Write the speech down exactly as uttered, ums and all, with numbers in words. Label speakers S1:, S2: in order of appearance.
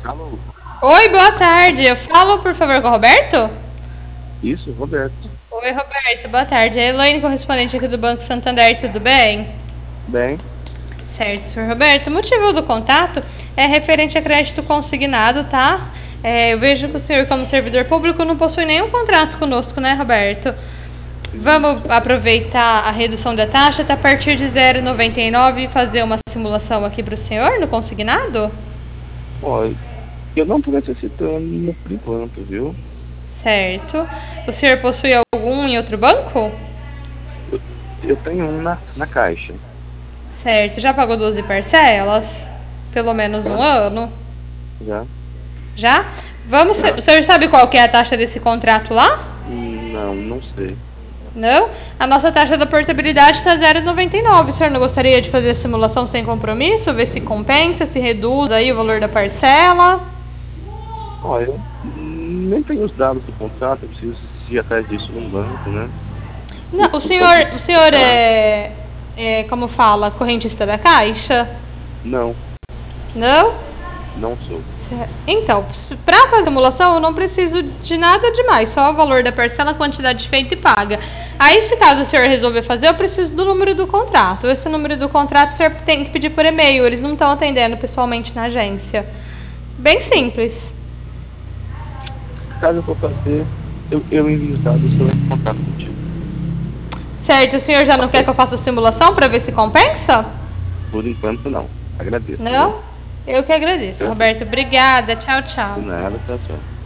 S1: Alô?
S2: Oi, boa tarde. Eu falo, por favor, com o Roberto?
S1: Isso, Roberto.
S2: Oi, Roberto, boa tarde. É a Elaine, correspondente aqui do Banco Santander, tudo bem?
S1: Bem,
S2: Certo, senhor Roberto. O motivo do contato é referente a crédito consignado, tá? É, eu vejo que o senhor, como servidor público, não possui nenhum contrato conosco, né, Roberto? Vamos aproveitar a redução da taxa até a partir de zero vírgula noventa e nove e fazer uma simulação aqui para o senhor no consignado?
S1: ó, eu não tô necessitando por enquanto, viu?
S2: Certo. O senhor possui algum em outro banco?
S1: Eu, eu tenho um na, na caixa.
S2: Certo. Já pagou doze parcelas? Pelo menos um
S1: Já,
S2: ano?
S1: já,
S2: Já? Vamos.
S1: já.
S2: O senhor sabe qual que é a taxa desse contrato lá?
S1: Hum, Não, não sei.
S2: Não? A nossa taxa da portabilidade está zero vírgula noventa e nove. O senhor não gostaria de fazer a simulação sem compromisso? Ver se compensa, se reduz aí o valor da parcela?
S1: Ó, eu nem tenho os dados do contrato, eu preciso ir atrás disso no banco, né?
S2: Não,
S1: O,
S2: o
S1: o
S2: senhor,
S1: banco
S2: o senhor
S1: tá.
S2: é, é, como fala, correntista da Caixa?
S1: Não,
S2: Não?
S1: não sou.
S2: Então, para fazer a simulação, eu não preciso de nada demais, só o valor da parcela, a quantidade feita e paga. Aí, se caso o senhor resolver fazer, eu preciso do número do contrato. Esse número do contrato o senhor tem que pedir por e-mail, eles não estão atendendo pessoalmente na agência. Bem simples.
S1: Caso eu for fazer, eu, eu envio os dados para em contato contigo.
S2: Certo, o senhor já não quer
S1: Ok?
S2: que eu faça a simulação para ver se compensa?
S1: Por enquanto, não. Agradeço, viu?
S2: Não? Eu que agradeço,
S1: Eu-
S2: Roberto. Obrigada. Tchau, tchau.
S1: De nada, tchau, tchau.